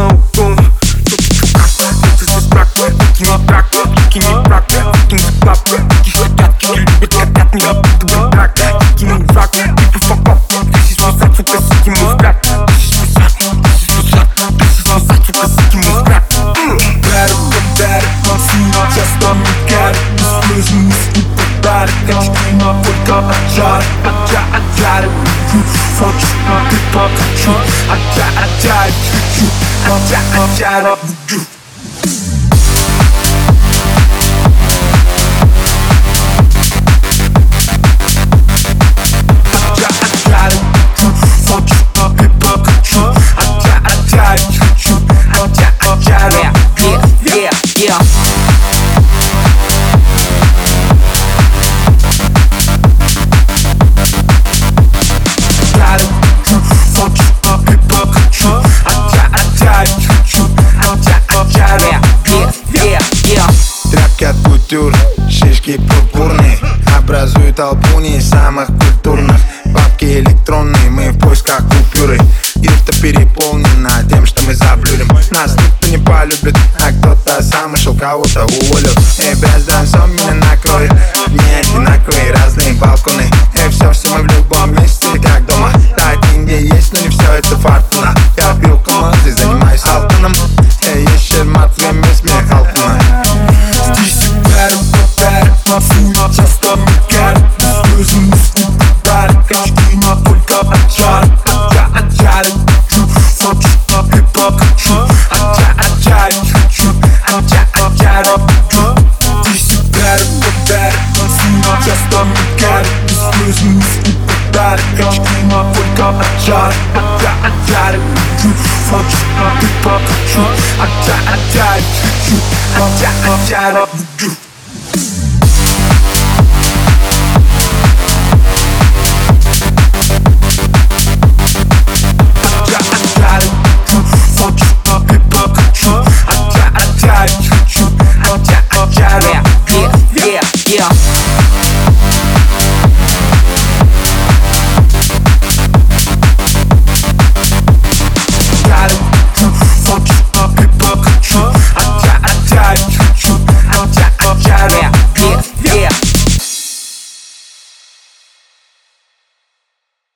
Часто мигает, слезы мысли подарок. Очки на только от жара, от жара. Хочешь, ты покачу, от жара, чуть-чуть, от жара. Тряпки от кутюр, шишки пурпурные образуют толпу не самых культурных. Бабки электронные, мы в поисках купюры. Юрта переполнена тем, что мы заблюдим. Нас никто не полюбит, а кто-то сам ушел, кого-то уволил. Без dançom меня накроет, не одинаковые разные балконы. Все мы в любом месте, как дома. Да, деньги есть, но не все это фортуна. Я пил команды, занимаюсь алтоном. Еще матвем из меня халтуна. Здесь ударим, подарим, фу, часто мигает. Слезы мысли подарок. Очки на только от жара, от жара. Хочешь, ты покачу, от жара, чуть-чуть, от жара. Здесь ударим, подарим, фу, часто мигает. Слезы мысли подарок. Очки на только от жара, от жара. Хочешь, ты покачу, от жара, чуть-чуть, от жара.